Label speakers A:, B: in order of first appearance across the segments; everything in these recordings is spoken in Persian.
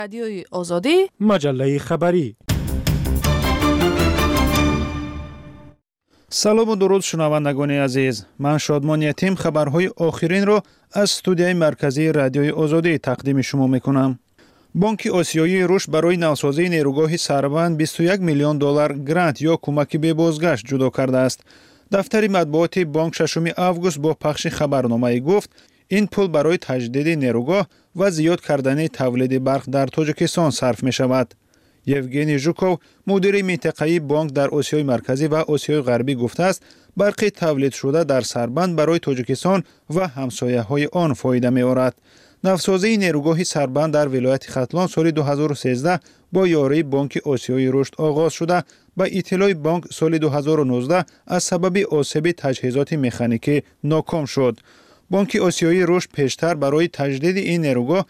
A: رادیوی آزادی
B: مجله خبری. سلام و درود شنوندگان عزیز. من شادمان یتیم خبرهای آخرین رو از استودیوی مرکزی رادیوی آزادی تقدیم شما میکنم. بانک آسیایی رشد برای نوسازی نیروگاه سربند 21 میلیون دلار گرانت یا کمک به بازگشت جدا کرده است. دفتر مطبوعاتی بانک 6 август با پخش خبرنامه گفت این پول برای تجدید نیروگاه و زیاد کردن تولید برق در تاجیکستان صرف می شود. یوگنی ژوکوف مدیر منطقه‌ای بانک در آسیای مرکزی و آسیای غربی گفته است برق تولید شده در سربند برای تاجیکستان و همسایه‌های آن فایده می‌آورد. نوسازی نیروگاه سربند در ولایت ختلان سال 2013 با یاری بانک آسیایی رشد آغاز شده و اطلاع بانک سال 2019 از سبب آسیب تجهیزات مکانیکی ناکام شد. بانک آسیایی رشد پیشتر برای تجدید این نیروگاه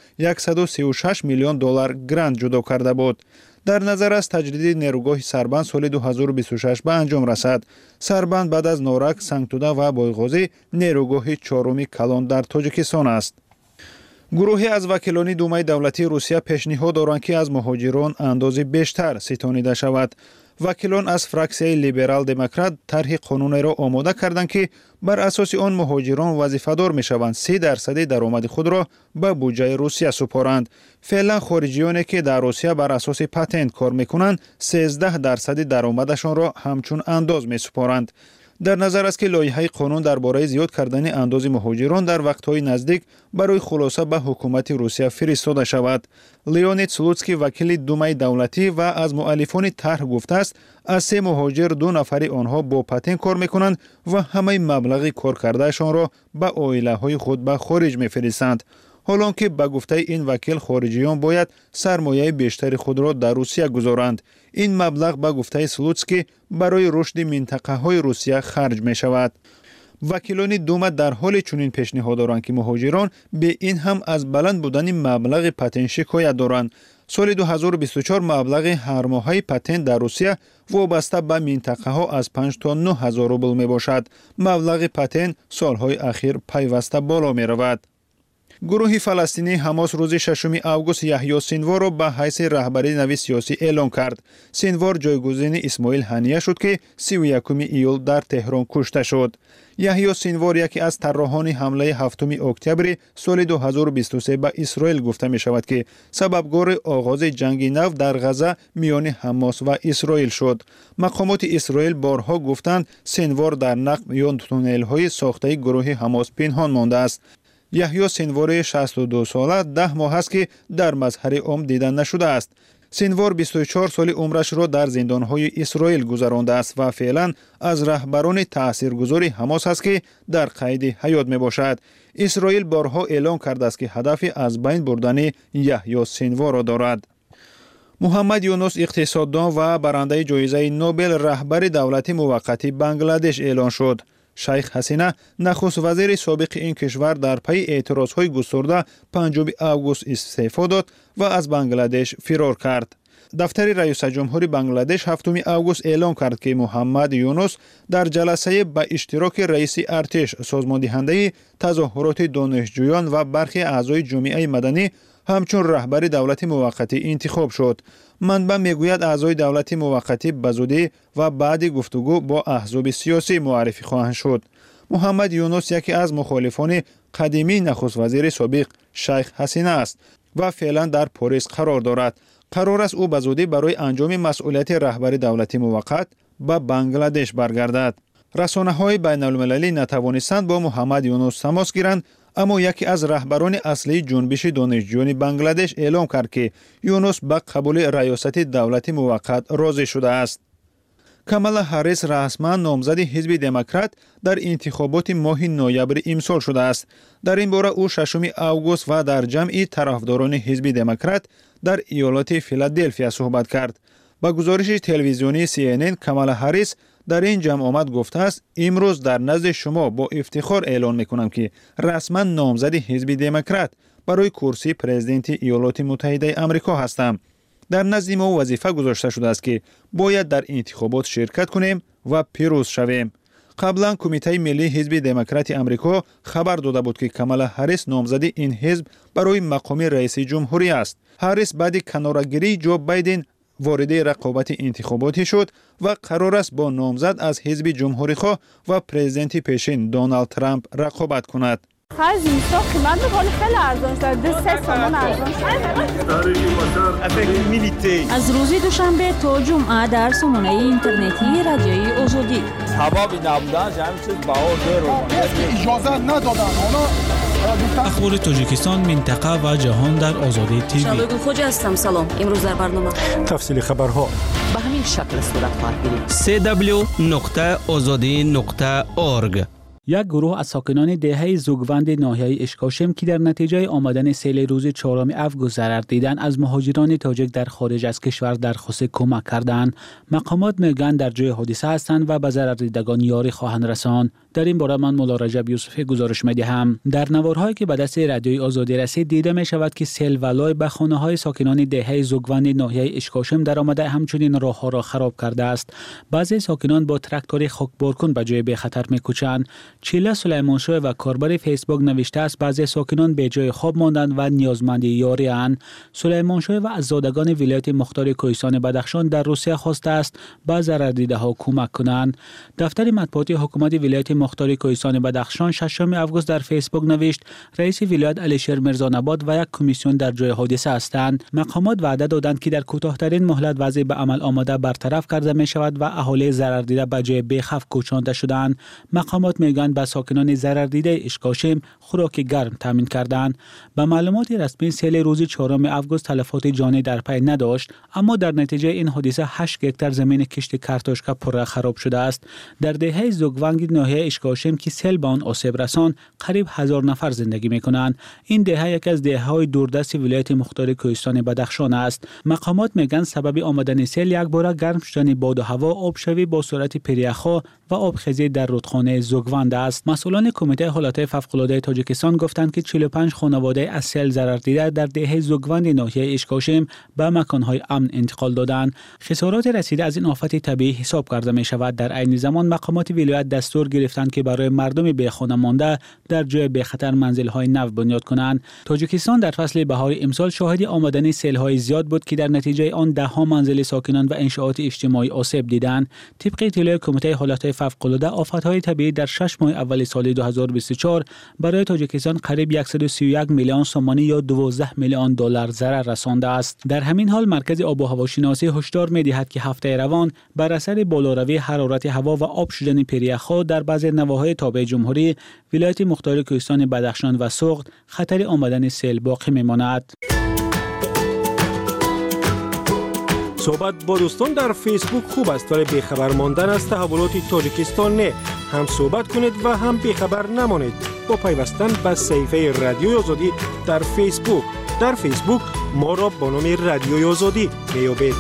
B: 136 میلیون دلار گرانت جدا کرده بود. در نظر است تجدید نیروگاه سربند سال 2026 به انجام رسد. سربند بعد از نورک، سنگتوده و بایغازی نیروگاه چهارم کلان در تاجیکستان است. گروهی از وکیلان دومای دولتی روسیه پیشنهاد دارند که از مهاجران اندازه بیشتر ستانیده شود. وکیلان از فراکسیای لیبرال دموکرات طرح قانونی را آماده کردند که بر اساس آن مهاجران وظیفه‌دار می‌شوند 3% درآمد خود را به بودجه روسیه سپارند. فعلا خارجیانی که در روسیه بر اساس پتنت کار می‌کنند 13% درآمدشان را همچون انداز می‌سپارند. در نظر است که لایحه قانون درباره زیاد کردن انداز مهاجران در وقت‌های نزدیک برای خلاصه به حکومت روسیه فرستاده شود. لیونید سلوتسکی وکیل دومای دولتی و از مؤلفان طرح گفته است از 3 مهاجر 2 نفر آنها با پتن کار می‌کنند و همه مبلغ کار کردهشان را به عائله‌های خود به خارج می‌فرستند. حالان که به گفته این وکیل خارجیان باید سرمایه بیشتر خود را در روسیه گذارند. این مبلغ به گفته سلوتسکی برای رشد منطقه‌های روسیه خرج می شود. وکیلان دوم در حال چنین پیشنهاد دارند که مهاجران به این هم از بلند بودن مبلغ پتن شکایت دارند. سال 2024 مبلغ هر ماهه پتن در روسیه وابسته به منطقه ها از 5 تا 9 هزار روبل می باشد. مبلغ پتن سالهای اخیر پیوسته بالا می رود. گروه فلسطینی حماس روز 6 август یحیی سینوار را به حیث رهبری نوی سیاسی اعلام کرد. سینوار جایگزین اسماعیل هنیه شد که 31 ایول در تهران کشته شد. یحیی سینوار یکی از طراحان حمله 7 اکتبر سال 2023 به اسرائیل گفته می شود که سببگار آغاز جنگ نو در غزه میان حماس و اسرائیل شد. مقامات اسرائیل بارها گفتند سینوار در نقب یا تونل های ساخته گروه حماس پنهان مانده است. یحیی سینوار 62 ساله 10 ماه است که در مظهر عام دیده نشده است. سینوار 24 سال عمرش را در زندان‌های اسرائیل گذرانده است و فعلا از رهبران تاثیرگذار حماس است که در قید حیات میباشد. اسرائیل بارها اعلام کرده است که هدف از بین بردن یحیی سینوار را دارد. محمد یونس اقتصاددان و برنده جایزه نوبل رهبر دولت موقتی بنگلادش اعلان شد. شیخ حسینه نخست وزیر سابق این کشور در پی اعتراضهای گسترده 5 август استعفا داد و از بنگلادش فرار کرد. دفتر رئیس جمهور بنگلادش 7 август اعلام کرد که محمد یونس در جلسه به اشتراک رئیس ارتش سازمان دهنده تظاهرات دانشجویان و برخی اعضای جامعه مدنی همچون رهبر دولت موقتی انتخاب شد. منبع میگوید اعضای دولت موقتی بزودی و بعد گفتگو با احزاب سیاسی معرفی خواهند شد. محمد یونس یکی از مخالفان قدیمی نخست وزیر سابق شیخ حسینه است و فعلا در پاریس قرار دارد. قرار است او بزودی برای انجام مسئولیت رهبر دولت موقت به بنگلادش برگردد. رسانه‌های بین‌المللی نتوانستند با محمد یونس تماس گیرند، اما یکی از رهبران اصلی جنبش دانشجویان بنگلادش اعلام کرد که یونس به قبول ریاست دولت موقت راضی شده است. کامالا هریس رسما نامزد حزب دموکرات در انتخابات ماه نوامبر امسال شده است. در این باره او 6 август و در جمع طرفداران حزب دموکرات در ایالت فیلادلفیا صحبت کرد. با گزارش تلویزیونی CNN کامالا هریس در این جمع آمد گفته است امروز در نزد شما با افتخار اعلان میکنم که رسما نامزد حزب دموکرات برای کرسی پرزیدنت ایالات متحده آمریکا هستم. در نزد ما وظیفه گذاشته شده است که باید در انتخابات شرکت کنیم و پیروز شویم. قبلا کمیته ملی حزب دموکرات آمریکا خبر داده بود که کامالا هریس نامزد این حزب برای مقام رئیس جمهوری است. هریس بعد کناره‌گیری جو بایدن وارد رقابت انتخاباتی شد و قرار است با نامزد از حزب جمهوری‌خواه و پرزیدنت پیشین دونالد ترامپ رقابت کند.
A: خرج اینستا قیمت می‌کنه خیلی ارزان شده 3 تومان ارزان شده.
C: از روز دوشنبه تا جمعه در سامانه اینترنتی رادیوی آزادی
D: حبابی نبودن جمعی چیز بهار
E: اجازه ندادن
F: اخبار تاجیکستان منطقه و جهان در آزادی تیوی.
C: شبگون خوجا هستم. سلام. امروز در برنامه
E: تفصیل خبرها
C: به همین شکل صورت خواهد گرفت.
F: www.azadi.org.
G: یک گروه از ساکنان دهه زوگوند ناحیه اشکاشم که در نتیجه آمدن سیل روز 4 اوگوست ضرر دیدن از مهاجران تاجیک در خارج از کشور درخواست کمک کردند. مقامات میگن در جای حادثه هستند و به ضرر دیدگان یاری خواهند رساند. در این باره من مولا رجب یوسفی گزارش می‌دهم. در نوارهایی که به دست رادیوی آزادی رسید دیده می شود که سیل ولای به خانه‌های ساکنان دهه زوگوند ناحیه اشکاشم در آمده همچنین راه‌ها را خراب کرده است. بعضی ساکنان با تراکتور خاکبارکن به جای به خطر می‌کوچند. چیلا سلیمانشاه و کاربر فیسبوک نوشته است بعضی ساکنان به جای خواب ماندند و نیازمند یاری اند. سلیمانشاه و از زادگان ولایت مختار کوهستان بدخشان در روسیه خواسته است به ضرردیده‌ها کمک کنند. دفتر مطبوعاتی حکومت ولایت مختار کوهستان بدخشان 6 اوگوست در فیسبوک نوشت رئیس ولایت علیشیر میرزانباد و یک کمیسیون در جای حادثه هستند. مقامات وعده دادند که در کوتاه‌ترین مهلت وضع به عمل آمده برطرف کرده می شود و اهالی ضرر دیده به جای بی‌خوف کوچانده شدند. مقامات میگویند به ساکنان ضرر دیده اشکاشم خوراک گرم تامین کردند. به معلومات رسمی سیل روز 4 اوگوست تلفات جانی در پی نداشت، اما در نتیجه این حادثه 8 هکتار زمین کشت کارتوشکا پر خراب شده است. در دهه زوگوانگ ناحیه اشکاشم که سیل به آن آسیب رساند قریب 1000 نفر زندگی می‌کنند. این دهه یک از دهه‌های دوردست ولایت مختار کوهستان بدخشان است. مقامات میگن سبب آمدن سیل یک بار گرم شدن باد و هوا، آبشوی با سرعت پریخا و آبخیزی در رودخانه زوگوند است. مسئولان کمیته حالات فوق‌العاده تاجیکستان گفتند که 45 خانواده از سیل ضرر دیده در دهه زوگوند ناحیه اشکاشم به مکان‌های امن انتقال دادند. خسارات رسیده از این آفت طبیعی حساب کرده می شود. در عین زمان مقامات ولایت دستور گرفتند که برای مردم بیخانه مانده در جای به خطر منزل‌های نو بنیاد کنند. تاجیکستان در فصل بهار امسال شاهد آمدن سیل‌های زیاد بود که در نتیجه آن ده‌ها منزل ساکنان و انشاءات اجتماعی آسیب دیدند. طبق اطلاع کمیته حالات فوق‌العاده آفت‌های طبیعی در 6 ماه اول سال 2024 برای تاجیکستان قریب 131 میلیون سومانی یا 12 میلیون دلار ضرر رسانده است. در همین حال مرکز آب و هواشناسی هشدار می‌دهد که هفته روان بر اثر بالاروی حرارت هوا و آب شدن پریخا در بعضی نواحی تابع جمهوری ولایت مختار کوهستان بدخشان و سوغد خطر آمدن سیل باقی می‌ماند.
E: صحبت با دوستان در فیسبوک خوب است ولی بیخبر ماندن از تحولات تاجیکستان نه. هم صحبت کنید و هم بیخبر نمانید با پیوستن به صفحه رادیوی آزادی در فیسبوک. در فیسبوک ما را با نام رادیوی آزادی میابید.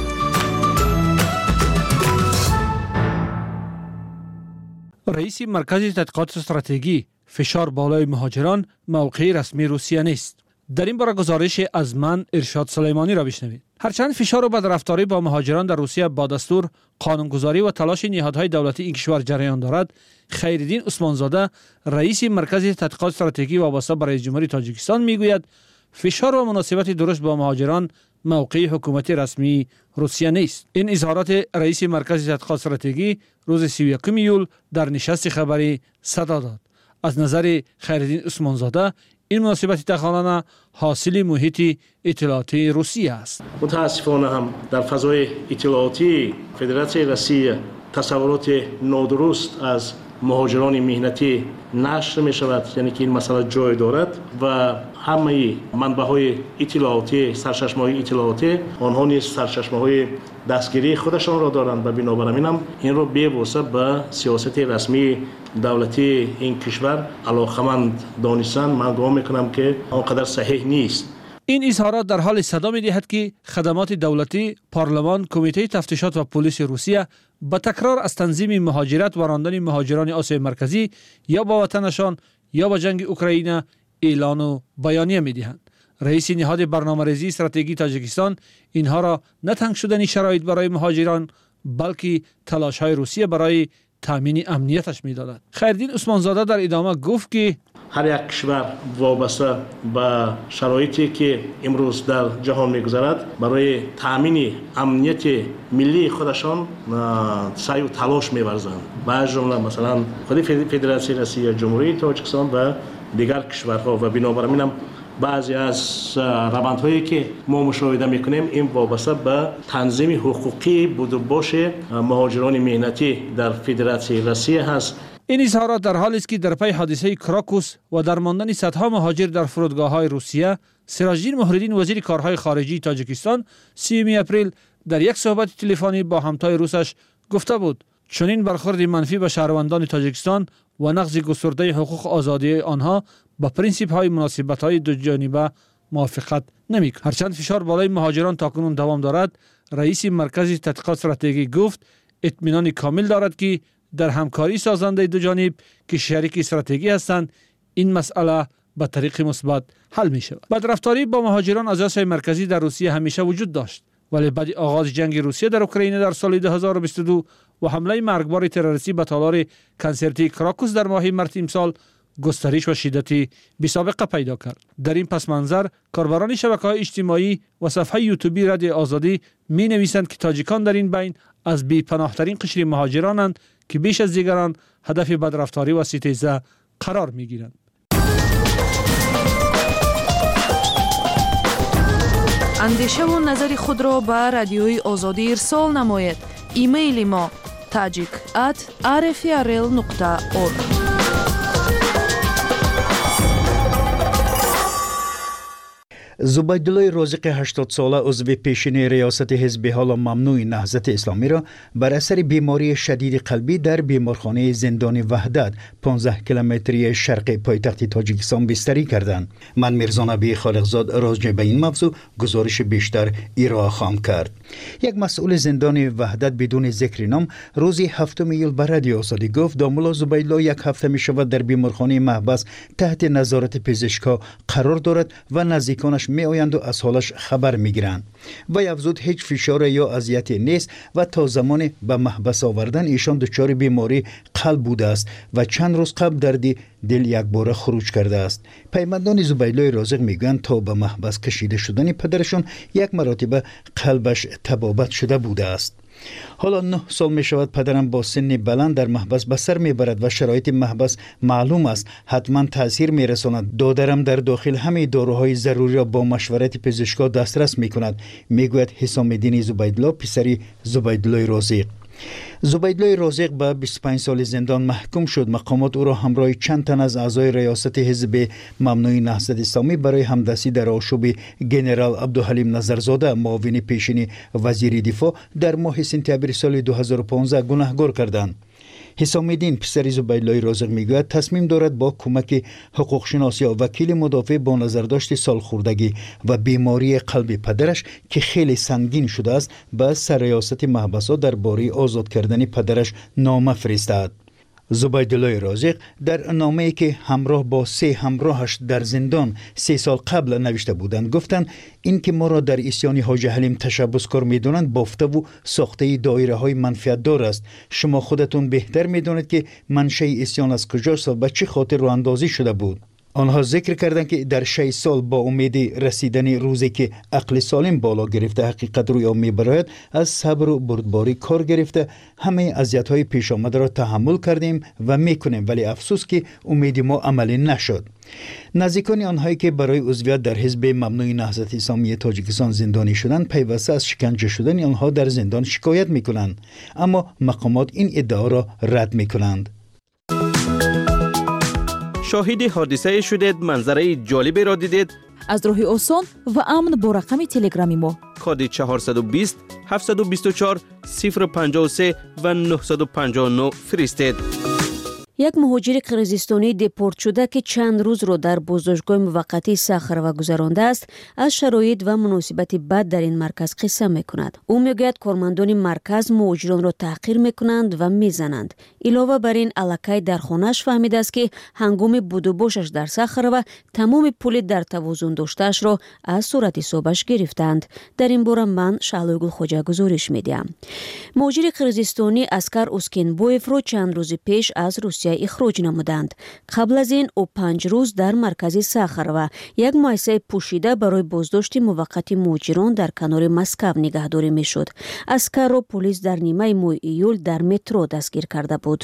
H: رئیس مرکز تحقیقات استراتژی فشار بالای مهاجران موقع رسمی روسیه نیست. در این باره گزارش از من ارشاد سلیمانی را بشنوید. هرچند فشار و بدرفتاری با مهاجران در روسیه با دستور قانونگذاری و تلاش نهادهای دولتی این کشور جریان دارد، خیرالدین عثمانزاده رئیس مرکز تحقیقات استراتژی وابسته به رئیس جمهوری تاجیکستان میگوید فشار و مناسبت درست با مهاجران موقع حکومت رسمی روسیه نیست. این اظهارات رئیس مرکز تحقیقات استراتژی روز 31 ایول در نشست خبری صدا داد. از نظر خیرالدین عثمانزاده این مناسبت تخالانه حاصل محیط اطلاعاتی روسیه است.
I: متاسفانه هم در فضای اطلاعاتی فدراسیون روسیه تصورات نادرست از مهاجران مهنتی نشر می شود، یعنی که این مسئله جای دارد و همه منبع‌های اطلاعاتی، سرچشمه‌های اطلاعاتی آنها نیز سرچشمه‌های دستگیری خودشان را دارند و بنابراین هم این را بی‌واسطه به سیاست رسمی دولتی این کشور علاقمند دانستن. من گمان میکنم که آنقدر صحیح نیست.
H: این اظهارات در حال صدا می‌دهد که خدمات دولتی، پارلمان، کمیته تفتیشات و پلیس روسیه با تکرار از تنظیم مهاجرت و راندن مهاجران آسیا مرکزی یا با وطنشان یا با جنگ اوکراین اعلان و بیانیه می‌دهند. رئیس نهاد برنامه‌ریزی استراتژی تاجیکستان اینها را نه تنگ شدن شرایط برای مهاجران بلکه تلاش‌های روسیه برای تامین امنیتش می‌دادند. خیرالدین عثمانزاده در ادامه گفت که
I: هر یک کشور وابسته به شرایطی که امروز در جهان می‌گذرد برای تامین امنیت ملی خودشان سعی و تلاش می‌ورزند. از جمله مثلا خود فدراسیون روسیه، جمهوری تاجیکستان و دیگر کشورها و بنابر همین بعضی از روندهایی که ما مشاهده میکنیم این وابسته به تنظیم حقوقی بود و باش مهاجران مهنتی در فدراسیون روسیه هست.
H: این اظهارات در حالی است که در پی حادثه کراکوس و در ماندن صدها مهاجر در فرودگاه‌های روسیه، سراج‌الدین مهرالدین وزیر کارهای خارجی تاجیکستان 30 اپریل در یک صحبت تلفنی با همتای روسش گفته بود چنین برخورد منفی به شهروندان تاجیکستان و نقض گسترده حقوق آزادی آنها با پرینسیپ‌های مناسبت‌های دو جانبه موافقت نمی‌کند. هرچند فشار بالای مهاجران تاکنون دوام دارد، رئیس مرکز تحقیقات استراتژی گفت اطمینان کامل دارد که در همکاری سازنده دو جانب که شریک استراتژی هستند این مسئله به طریق مثبت حل می‌شود. بدرفتاری با مهاجران از آسیای مرکزی در روسیه همیشه وجود داشت، ولی بعد آغاز جنگ روسیه در اوکراین در سال 2022 و حمله مرگبار تروریستی به تالار کنسرتی کراکوس در ماه مارس امسال گسترش و شدتی بی‌سابقه پیدا کرد. در این پس منظر کاربران شبکه‌های اجتماعی و صفحه یوتیوبی رادیو آزادی می‌نویسند که تاجیکان در این بین از بی‌پناه‌ترین قشر مهاجرانند که بیش از دیگران هدف بدرفتاری و ستیزه قرار می‌گیرند.
J: اندیشه و نظر خود را به رادیوی آزادی ارسال نمایید. ایمیل ما tajik@rfrl.org.
K: زبیدالله رازق 80 ساله عضو پیشین ریاست حزب حال ممنوع نهضت اسلامی را بر اثر بیماری شدید قلبی در بیمارخانه زندان وحدت 15 کیلومتری شرق پایتخت تاجیکستان بستری کردند. من میرزا نبی خالقزاد راجع به این موضوع گزارش بیشتر ارائه خواهم کرد. یک مسئول زندان وحدت بدون ذکر نام روز 7 ایول به رادیو آزادی گفت داملا زبیدالله یک هفته می شود در بیمارخانه محبس تحت نظارت پزشکا قرار دارد و نزدیکانش می آیند و از حالش خبر می گیرند. و افزود هیچ فشار یا اذیتی نیست و تا زمان به محبس آوردن ایشان دچار بیماری قلب بوده است و چند روز قبل درد دل یک باره خروج کرده است. پیوندان زبیدالله رازق میگویند تا به محبس کشیده شدن پدرشون یک مرتبه قلبش تبابت شده بوده است. حالا 9 سال می شود پدرم با سن بلند در محبس به سر می برد و شرایط محبس معلوم است حتما تاثیر می رساند. دادرم در داخل همه داروهای ضروری را با مشورت پزشکا دسترس می کند، می گوید حسام الدین زبیدالله پسری زبیدالله رازق. زبیدالله رازق به 25 سال زندان محکوم شد. مقامات او را همراه چند تن از اعضای ریاست حزب ممنوع نهضت اسلامی برای همدستی در آشوب گنرال عبدالحلیم نظرزاده معاون پیشین وزیر دفاع در ماه سپتامبر سال 2015 گناهکار کردند. حسام الدین پسر زبیدالله رازق میگوید تصمیم دارد با کمک حقوق شناس یا وکیل مدافع با نظرداشت سالخوردگی و بیماری قلب پدرش که خیلی سنگین شده است به سرریاست محبسات درباره آزاد کردن پدرش نامه فرستاد. زبیدالله رازق در نامه‌ای که همراه با 3 همراهش در زندان 3 سال قبل نوشته بودند گفتند این که ما را در عصیان حاج حلیم تشبثکار می‌دانند بافته و ساخته دایره‌های منفعت دار است. شما خودتون بهتر می‌دانید که منشأ عصیان از کجاست و به چه خاطر راه اندازی شده بود. آنها ذکر کردند که در 6 سال با امید رسیدن روزی که عقل سالم بالا گرفته حقیقت روی آب برآید از صبر و بردباری کار گرفته همه اذیت‌های پیش آمده را تحمل کردیم و میکنیم، ولی افسوس که امید ما عملی نشد. نزدیکان آنهایی که برای عضویت در حزب ممنوع نهضت اسلامی تاجیکستان زندانی شدند پیوسته از شکنجه شدن آنها در زندان شکایت میکنند، اما مقامات این ادعا را رد میکنند.
L: شاهد حادثه شدید، منظره جالبی را دیدید؟
C: از راه آسان و امن با رقم تلگرامی ما
L: کد 420 724 053 و 959 فرستید.
M: یک مهاجر قرقیزستانی دپورت شده که چند روز را در بازداشتگاه موقتی ساخروه گذرانده است، از شرایط و مناسبت بد در این مرکز قصه میکند. او میگوید کارمندان مرکز مهاجران را تحقیر میکنند و میزنند. علاوه بر این الکی در خانه‌اش فهمیده است که هنگام بود و باشش در ساخروه تمام پول در توازن داشته‌اش را از صورت حسابش گرفتند. در این باره من شعلوی گلخوجه گزارش میدم. مهاجر قرقیزستانی اسکر اوسکینبویف را چند روز پیش از روسیه اخراج نمودند. قبل از این او 5 روز در مرکز ساخروه یک مؤسسه پوشیده برای بازداشت موقت مهاجران در کنار مسکو نگهداری میشد. اسکر را پلیس در نیمه ماه ایول در مترو دستگیر کرده بود.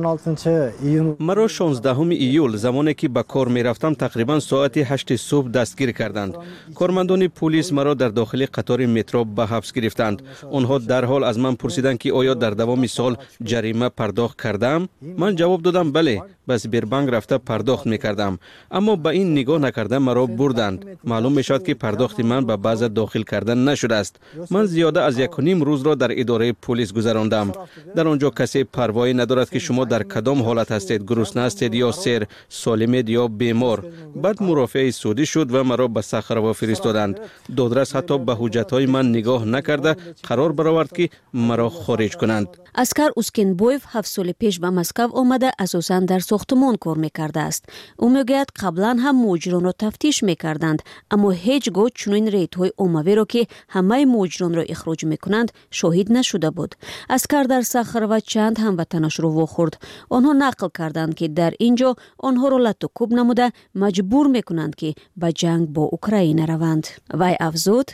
L: مرا 16 ایول زمانی که به کار می رفتم تقریبا ساعت 8 صبح دستگیر کردند. کارمندان پلیس مرا در داخل قطار مترو به حبس گرفتند. آنها در حال از من پرسیدند که آیا در دوام سال جریمه پرداخت کردم؟ من جواب دادم بله، بس بربنگ رفته پرداخت می کردم. اما به این نگاه نکرده مرا بردند. معلوم می شد که پرداخت من به باز داخل کردن نشده است. من زیاده از 1.5 روز را در اداره پلیس گذراندم. در آنجا کسی پروایی ندارد که شما در کدام حالت هستید، گرسنه هستید یا سیر، سالمید یا بیمار. بعد مرافعه سودی شد و مرا به ساخروه فرستادند. دادرس حتی به حجت‌های من نگاه نکرده قرار برآورد که مرا خارج کنند.
M: اسکر اوسکینبویف 7 سال پیش به مسکو آمده اساساً در ساختمان کار میکرده است. او میگوید قبلا هم مهاجران را تفتیش میکردند، اما هیچگاه چنین ریت‌های عمومی را که همه مهاجران را اخراج میکنند شاهد نشده بود. اسکر در ساخروه چند هموطنش را واخورد. آنها نقل کردند که در اینجا آنها را لط و کوب نموده مجبور میکنند که به جنگ با اوکراین روند. وی افزود: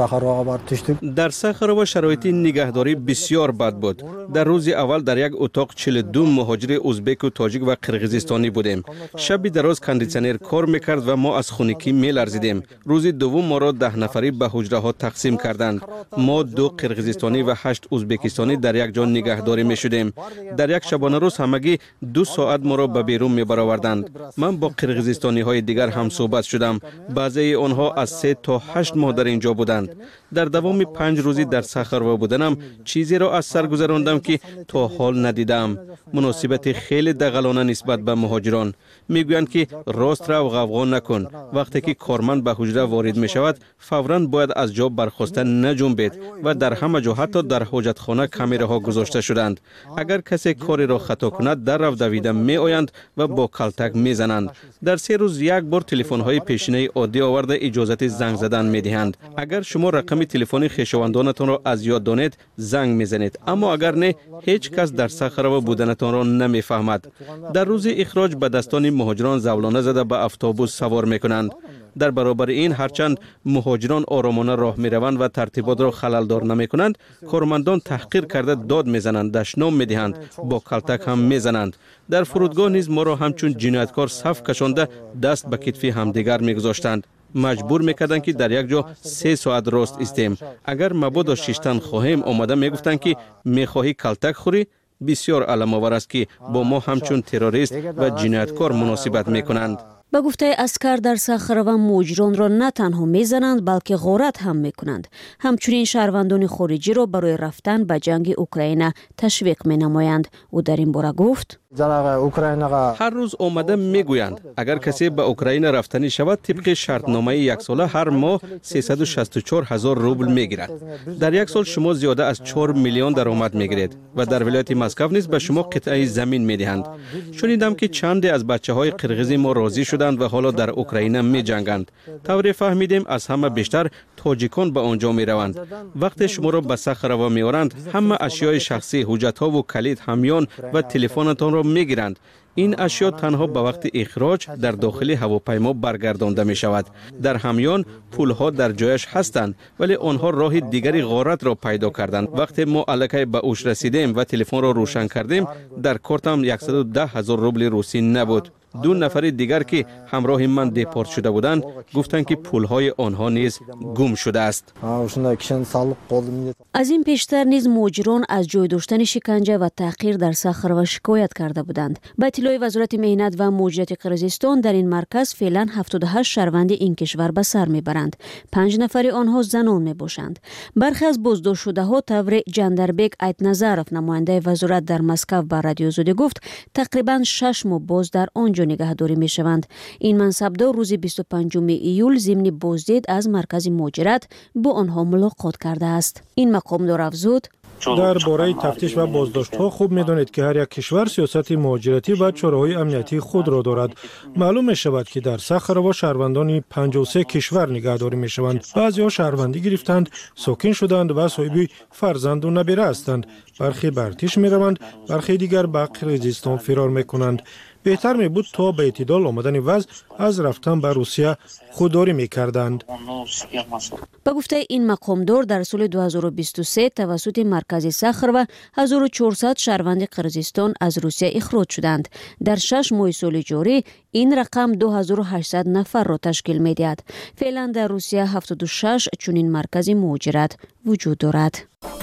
L: در ساخروه شرایط نگهداری بسیار بد بود. در روز اول در یک اتاق 42 مهاجر ازبک و تاجیک و قرقیزستانی بودیم. شب دراز کاندیسیونر کار میکرد و ما از خنکی میلرزیدیم. روز دوم ما را 10 نفری به حجره ها تقسیم کردند. ما 2 قرقیزستانی و 8 ازبکستانی در یک جا نگهداری میشدیم. در یک شبانه روز همگی 2 ساعت ما را به بیرون میبرآوردند. من با قرقیزستانی های دیگر هم صحبت شدم. بعضی آنها از 3 تا 8 ماه در اینجا بودند. در دوام 5 روزی در ساخروه بودنم چیزی را از سر گذراندم که تا حال ندیدم. مناسبت خیلی دغلانه نسبت به مهاجران. میگویند که راست رو غوغا نکن. وقتی که کارمند به حجره وارد می شود فوراً باید از جا برخاسته نجنبید و در همه جا حتی در حاجتخانه کامراها گذاشته شدند. اگر کسی کاری را خطا کند در رو دویده می آیند و با کلتک می زنند. در 3 روز یک بار تلفن های پیشینه عادی آورده اجازت زنگ زدن می دهند. اگر شما رقم تلفن خویشاوندانتان را از یاد دانید زنگ میزنید، اما اگر نه هیچ کس در ساخروه بودنتان را نمیفهمد. در روز اخراج به دستان مهاجران زولانه زده به اتوبوس سوار میکنند. در برابر این هرچند مهاجران آرامانه راه میروند و ترتیبات را خللدار نمیکنند، کارمندان تحقیر کرده داد میزنند، دشنام میدهند، با کلتک هم میزنند. در فرودگاه نیز ما را همچون جنایتکار صف کشانده دست به کتف همدیگر میگذاشتند. مجبور میکردند که در یک جا 3 ساعت راست ایستیم. اگر مبادا شیشتن خواهیم آمده میگفتند که میخواهی کلتک خوری. بسیار علم‌آور است که با ما همچون تروریست و جنایتکار مناسبت میکنند.
M: به گفته اسکر در ساخروه مهاجران را نه تنها میزنند بلکه غارت هم میکنند. همچنین شهروندان خارجی را برای رفتن به جنگ اوکراین تشویق مینمایند. او در این باره گفت:
L: هر روز آمده میگویند اگر کسی به اوکراین رفتنی شود طبق شرطنامه 1 ساله هر ماه 364,000 روبل میگیرد. در 1 سال شما زیاده از 4 میلیون درآمد میگیرید و در ولایت مسکو نیز به شما قطعه زمین میدهند. شنیدم که چند از بچه‌های قرقیزی ما راضی شدند و حالا در اوکراین میجنگند. طوری فهمیدیم از همه بیشتر تاجیکان به آنجا میروند. وقتی شما را به ساخروه میآورند همه اشیای شخصی، حجت‌ها و کلید، همیان و تلفنتان را میگیرند. این اشیا تنها به وقت اخراج در داخل هواپیما برگردانده می شود. در همیان پولها در جایش هستند ولی آنها راه دیگری غارت را پیدا کردند. وقتی ما الکی به اوش رسیدیم و تلفن را روشن کردیم در کارتم 110,000 روبل روسی نبود. دو نفر دیگر که همراه من دپورت شده بودند گفتند که پولهای آنها نیز گم شده است.
M: از این پیشتر نیز مهاجران از جای داشتن شکنجه و تحقیر در صخره شکایت کرده بودند. به اطلاع وزارت مهنت و مهاجرت قرقیزستان در این مرکز فعلا 78 شهروند این کشور به سر میبرند. 5 نفر آنها زنان میباشند. برخی از بازداشت شده ها طور جندربک ایتنظرف نماینده وزارت در مسکو به رادیو آزادی گفت تقریبا 6 ماه باز در آنجا نگهداری میشوند. این منصبدار روز 25 ایول ضمن بازدید از مرکز مهاجرت با آنها ملاقات کرده است. این مقامدار افزود
E: درباره تفتیش و بازداشت‌ها خوب می‌دانید که هر یک کشور سیاست مهاجرتی و چاره‌های امنیتی خود را دارد. معلوم می‌شود که در صخره شهروندان 53 کشور نگهداری می‌شوند. بعضی‌ها شهروندی گرفتند، ساکن شدند و صاحب فرزند و نبیره هستند. برخی به ارتش می‌روند، برخی دیگر به قرقیزستان فرار می‌کنند. بهتر می بود تا به اعتدال آمدن وضع از رفتن به روسیه خودداری می‌کردند.
M: به گفته این مقامدار در سال 2023 توسط مرکز صخره و 1400 شهروند قرقیزستان از روسیه اخراج شدند. در 6 ماه سال جاری این رقم 2800 نفر را تشکیل می‌دهد. فعلا در روسیه 76 چنین مرکز مهاجرت وجود دارد.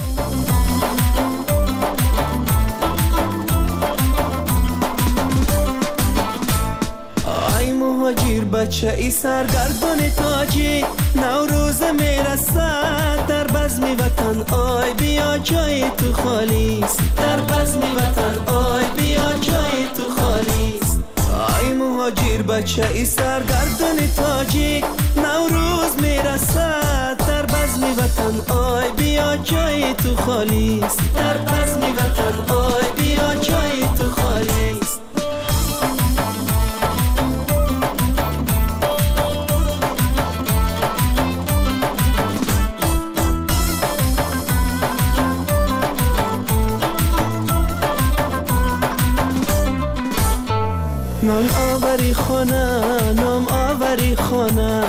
N: مهاجر بچه ای سرگردان تاجی نوروز میرسد در بزم وطن آی بیا جای تو خالیست در بزم وطن آی بیا جای تو خالیست آی مهاجر بچه ای سرگردان تاجی نوروز میرسد در بزم وطن آی بیا جای تو خالیست در بزم وطن آی بیا جای تو خالیست نام آوری خانه نام آوری خانه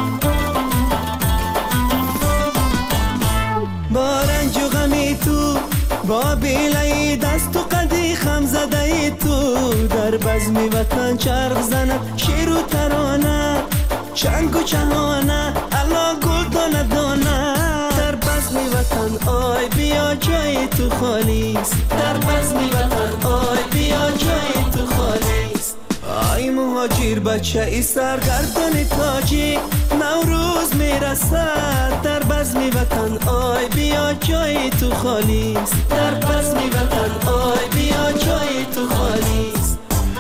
N: با رنج و غمی تو با بیلای دست و قدی خم زده تو در بزم وطن چرخ زند شیر و ترانه چنگ و چهانه الا گل دانه دانه در بزم وطن آی بیا جای تو خالیست در بزم وطن آی بیا جای تو خالیست آی مهاجر بچه ای سرگردان تاجی نوروز میرسد در بزم وطن آی بیا جای تو خالیست در بزم وطن آی بیا جای تو خالیست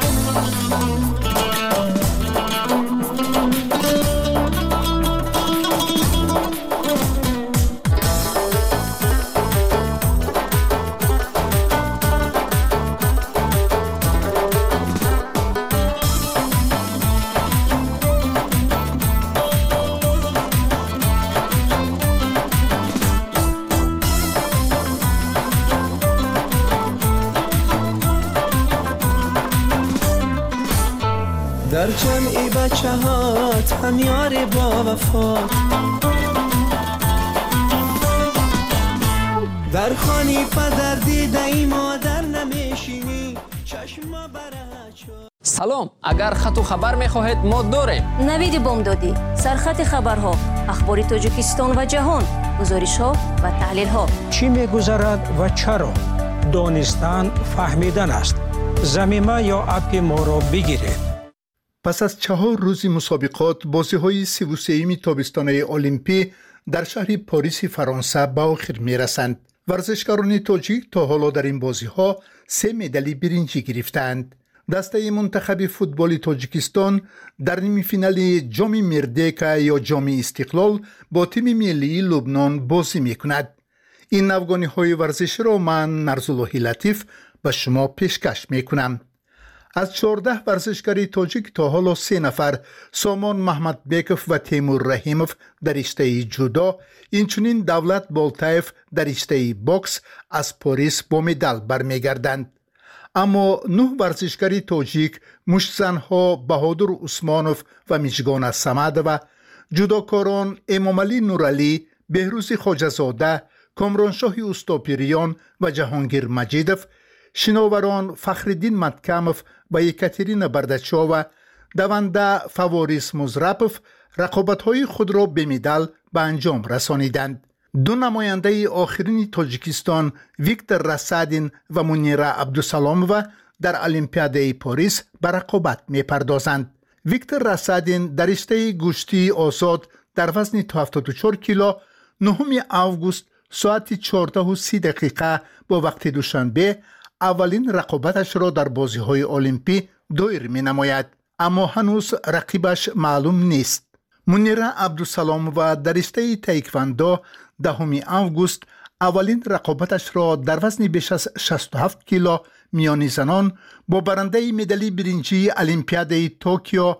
N: در جمعی بچه هات هم یار با وفا در خانی پدر دیده ای مادر نمیشینی چشم برچا
O: سلام اگر خط و خبر میخواهید ما داریم
M: نوید بامدادی سرخط خبرها اخبار تاجیکستان و جهان گزارش ها و تحلیل ها
P: چی میگذرد و چرا دانستن فهمیدن است زمینه یا اپ ما را بگیرید.
Q: پس از 4 روز مسابقات بازی‌های 33 تابستانه المپی در شهر پاریس فرانسه به آخر می‌رسند. ورزشکاران تاجیک تا حالا در این بازی‌ها 3 مدال برنجی گرفتند. دسته منتخب فوتبال تاجیکستان در نیمه فینال جام مردیکا یا جام استقلال با تیم ملی لبنان بازی می‌کند. این افغانی‌های ورزشی را من نرزالله لطیف به شما پیشکش می‌کنم. از 14 ورزشکار تاجیک تا حالا 3 نفر سامان محمد بیکوف و تیمور رحیموف در رشته جودو، اینچنین دولت بالتایف در رشته باکس از پاریس با مدال برمیگردند. اما 9 ورزشکار تاجیک مشتزنها بهادر عثمانوف و میجگان صمد و جودوکاران امامعلی نورعلی، بهروز خواجه‌زاده، کامرانشاه استاپیریان و جهانگیر مجیدوف شناوران فخرالدین متکمف و یکاترینا بردچووا، دونده فواریس مزرپف رقابت‌های خود را به مدال به انجام رسانیدند. دو نماینده آخرین تاجیکستان ویکتور راسادین و منیرا عبدالسلامووا در المپیاد پاریس به رقابت می‌پردازند. ویکتور راسادین در رشته گوشتی آزاد در وزن 74 کیلو 9 آگوست ساعت 14:30 با وقت دوشنبه اولین رقابتش را در بازی‌های المپی دایر می‌نماید، اما هنوز رقیبش معلوم نیست. منیرا عبدالسلامووا در رشته تایکواندو 10 آگوست اولین رقابتش را در وزن بیش از 67 کیلو میانی زنان با برنده مدال برنجی المپیاد توکیو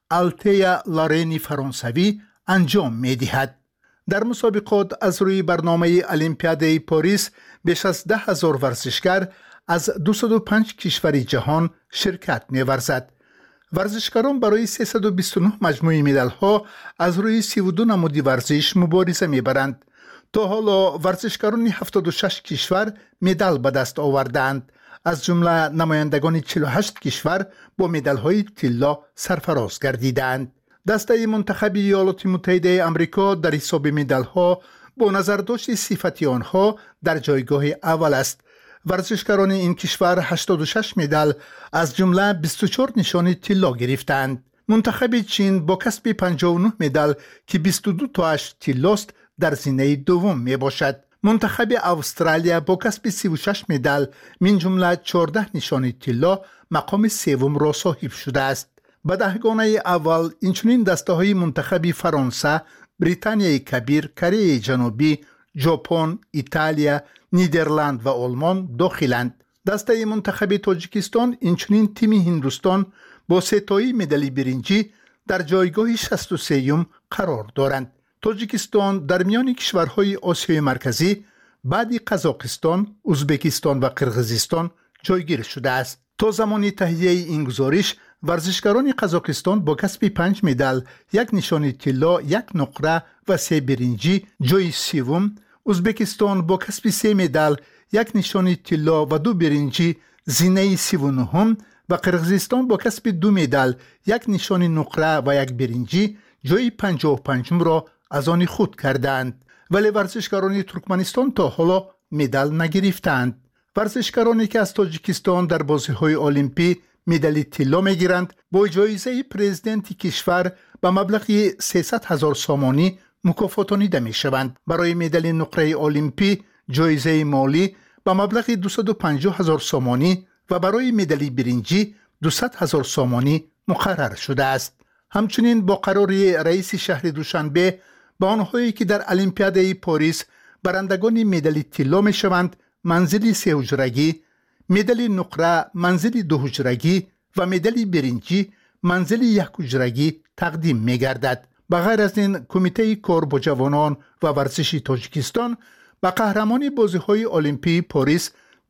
Q: آلتیا لارینی فرانسوی انجام می‌دهد. در مسابقات از روی برنامه المپیاد پاریس بیش از 10,000 ورزشکار از 205 کشور جهان شرکت می‌ورزد. ورزشکاران برای 329 مجموعه مدال‌ها از روی 32 نمود ورزش مبارزه می‌برند. تا حالا ورزشکاران 76 کشور مدال به دست آوردند، از جمله نمایندگان 48 کشور با مدال‌های طلا سرفراز گردیدند. دسته منتخب ایالات متحده آمریکا در حساب مدال‌ها با نظرداشت صفتی آنها در جایگاه اول است. ورزشکاران این کشور 86 مدال از جمله 24 نشان طلا گرفتند. منتخب چین با کسب 59 مدال که 22 تاش طلاست در زینه دوم می باشد. منتخب استرالیا با کسب 36 مدال من جمله 14 نشان طلا مقام سوم را صاحب شده است. به دهگانه اول اینچنین دسته های منتخب فرانسه، بریتانیای کبیر، کره جنوبی، ژاپن، ایتالیا، نیدرلند و آلمان داخلند. دسته منتخب تاجیکستان اینچنین تیم هندوستان با 3 مدال برنجی در جایگاه 63 قرار دارند. تاجیکستان در میان کشورهای آسیای مرکزی بعد قزاقستان، ازبکستان و قرقیزستان جایگیر شده است. تا زمان تهیه این گزارش ورزشکاران قزاقستان با کسب 5 مدال، 1 نشان طلا، 1 نقره و 3 برنجی جای سوم، ازبکستان با کسب 3 مدال، 1 نشان طلا و 2 برنجی زینه 39 و قرقیزستان با کسب 2 مدال، 1 نشان نقره و 1 برنجی جای 55 را از آن خود کردند. ولی ورزشکاران ترکمنستان تا حالا مدال نگرفتند. ورزشکارانی که از تاجیکستان در بازی‌های المپی مدال طلا می‌گیرند با جایزه پرزیدنت کشور به مبلغ 300,000 سامانی مکافاتانیده می‌شوند. برای مدال نقره المپی جایزه مالی به مبلغ 250,000 سامانی و برای مدال برنجی 200,000 سامانی مقرر شده است. همچنین با قرار رئیس شهر دوشنبه با آنهایی که در المپیاد پاریس برندگان مدال طلا می‌شوند منزل 3 حجرگی، مدال نقره منزل 2 حجرگی و مدال برنجی منزل 1 حجرگی تقدیم می‌گردد. بغیر از این کمیته کار با جوانان و ورزش تاجیکستان به قهرمان بازی‌های المپی پاریس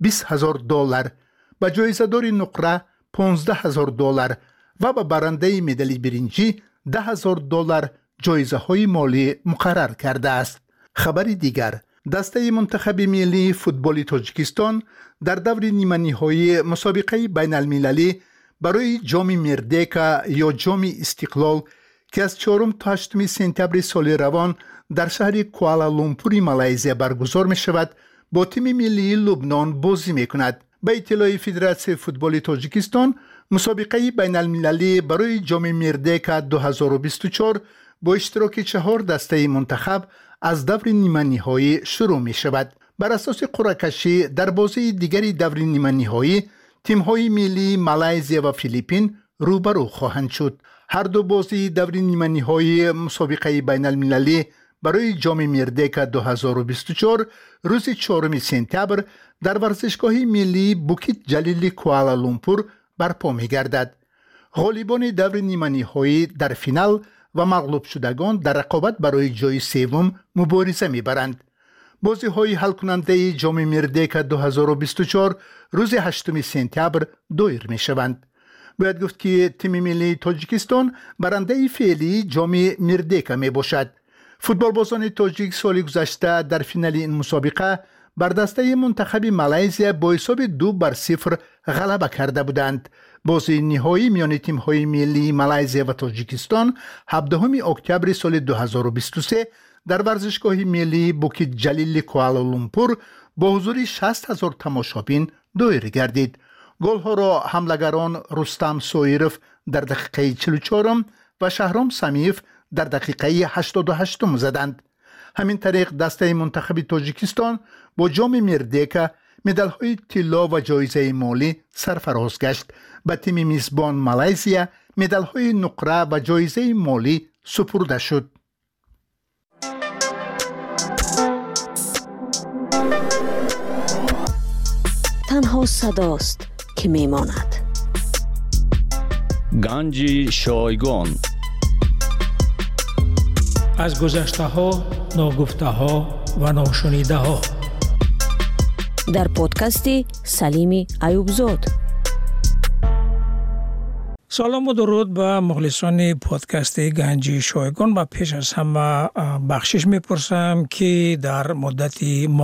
Q: $20,000، به جایزه‌دار نقره $15,000 و به برنده مدال برنجی $10,000 جایزه‌های مالی مقرر کرده است. خبر دیگر، دسته منتخب ملی فوتبال تاجیکستان در دور نیمه‌نهایی مسابقه بین المللی برای جام مردیکا یا جام استقلال که از 4 تا 8 سپتامبر سال روان در شهر کوالالامپور مالزی برگزار می شود با تیم ملی لبنان بازی می کند. به اطلاع فدراسیون فوتبال تاجیکستان، مسابقه بین المللی برای جام مردیکا 2024 با اشتراک 4 دسته منتخب از دور نیمه نهایی شروع می شود. بر اساس قرعه کشی در بازی دیگری دور نیمه نهایی تیم‌های ملی مالزی و فیلیپین روبرو خواهند شد. هر دو بازی دور نیمه نهایی مسابقه بین المللی برای جام مردیکا 2024 روز 4 سپتامبر در ورزشگاه ملی بوکیت جلیل کوالالامپور برپا می گردد. غالبان دور نیمه نهایی در فینال و مغلوب شدگان در رقابت برای جای سوم مبارزه می‌برند. بازی‌های حل کننده جام مردیکا 2024 روز 8 سپتامبر دایر می‌شوند. باید گفت که تیم ملی تاجیکستان برنده فعلی جام مردیکا میباشد. فوتبالبازان تاجیک سال گذشته در فینال این مسابقه بر دسته منتخب مالزیا با حساب 2-0 غلبه کرده بودند. بازی نهایی میان تیم‌های ملی مالزیا و تاجیکستان 17 اکتبر سال 2023 در ورزشگاه ملی بوکیت جلیل کوالالامپور با حضور 60,000 تماشابین دایر گردید. گل‌ها را حملگران رستم سویرف در دقیقه 44 و شهرام سمیف در دقیقه 88 زدند. همین طریق دسته منتخب تاجیکستان با جام مردیکا مدال‌های طلا و جایزه مالی سرفراز گشت. به تیم میزبان مالزیا مدال‌های نقره و جایزه مالی سپرده شد.
M: تنها صداست که میماند.
R: گنج شایگان
P: از گذشته ها، ناگفته ها و ناشنیده ها
M: در پادکست سلیم ایوبزاد.
P: سلام و درود به مخلصان پادکست گنج شایگان و پیش از همه بخشش میپرسم که در مدت